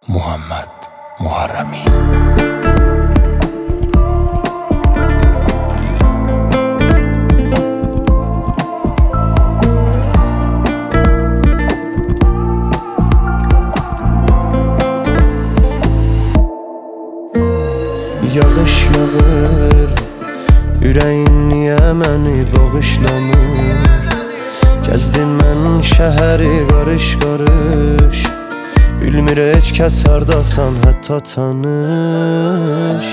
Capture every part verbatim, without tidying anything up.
Muhammed Muharremi. Yağış yağır, ürəyin niyə məni bağışlamır? Gəzdim mən şəhəri qarış-qarış, bilmir heç kəs hardasan hətta tanış.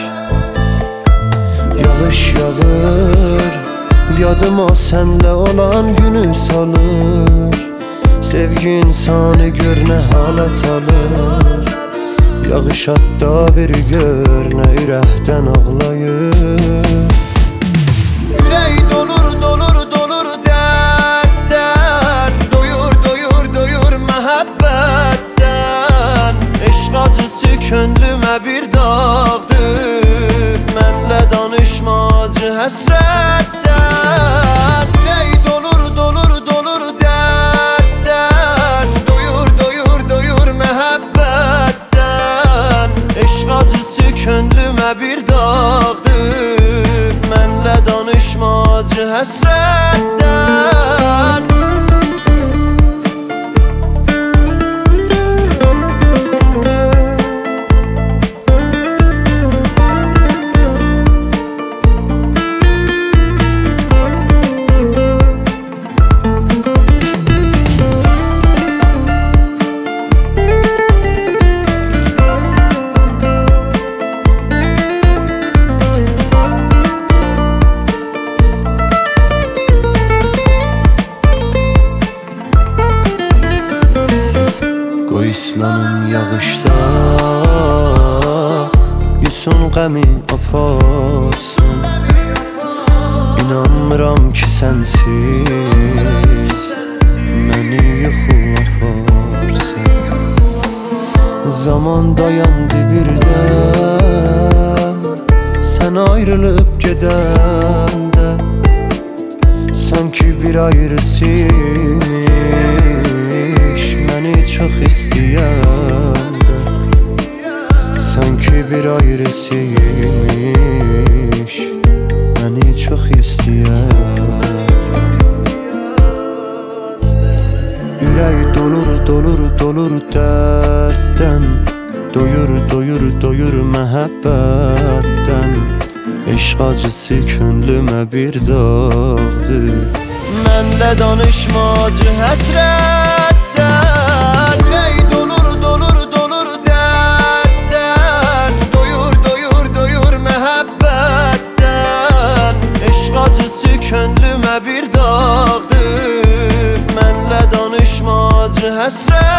Yağış yağır, yadıma sənlə olan günü salır, sevgi insanı gör nə hala salır. Yağış hatta bir gör nə ürəkdən ağlayır. Ürək dolur, dolur, dolur dərddən, doyur, doyur, doyur məhəbbətdən. Eşq acısı könlümə bir dağdır, mənlə danışma acı həsrətdən. Ürək dolur, dolur, dolur dərddən, doyur, doyur, doyur məhəbbətdən. Eşq acısı könlümə bir dağdır, mənlə danışma acı həsrətdən. Qoy islanım yağışda, yusun qəmi aparsın. İnanmıram ki sənsiz məni yuxu aparsın. Zaman dayandı birdən, sən ayrılıb gedəndə, sanki bir ayrısıymış məni çox istəyəndə. Sanki bir ayrısıymış məni çox istəyəndə. Ürək dolur, dolur, dolur dərddən, doyur, doyur, doyur məhəbbətdən. Eşq acısı könlümə bir dağdır, mənlə danışma acı həsrətdən. Ürək dolur, dolur, dolur dərddən, doyur, doyur, doyur məhəbbətdən. Eşq acısı könlümə bir dağdır, mənlə danışma acı həsrətdən.